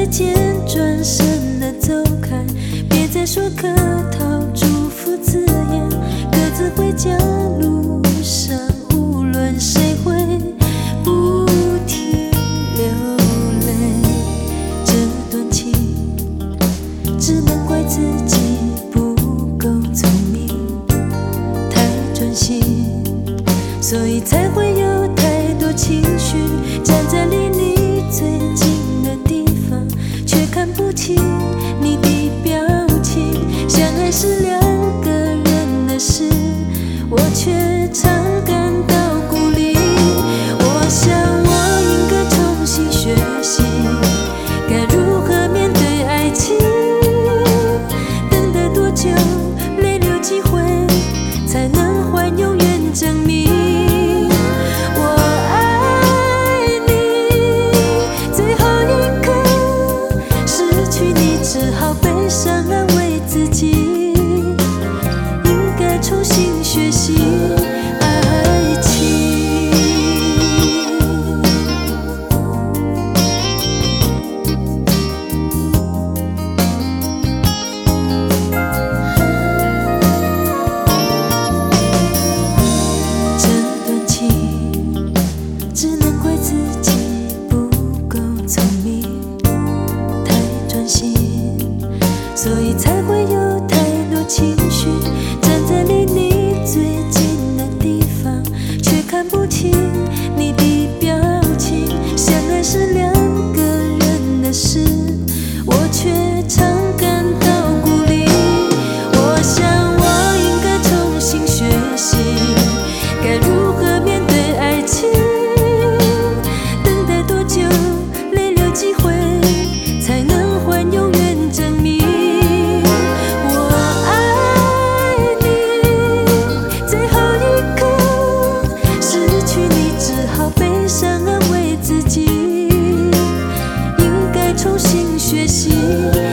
间转身的走开，别再说客套祝福字眼，各自回家路上，无论谁会不停流泪。这段情只能怪自己不够聪明，太专心，所以才会有太多情绪。站在离你最近的地方，却看不清你的表情。相爱是两个人的事，我却常感到孤立。我想我应该重新学习，该如何面对爱情。等待多久，泪流几回，才能还永远证明我爱你。最后一刻失去你，只好悲伤安慰自己，应该重新学习爱情。这段情只能怪自己不够聪明，太专心，所以才会有太多情绪。站在离你最近的地方，却看不清你的表情。相爱是两个人的事，我却常感到孤立。我想我应该重新学习，该如何面对爱情。等待多久，泪流几回，才能还永远证明我爱你。最后一刻失去你，只好悲伤安慰自己，应该重新学习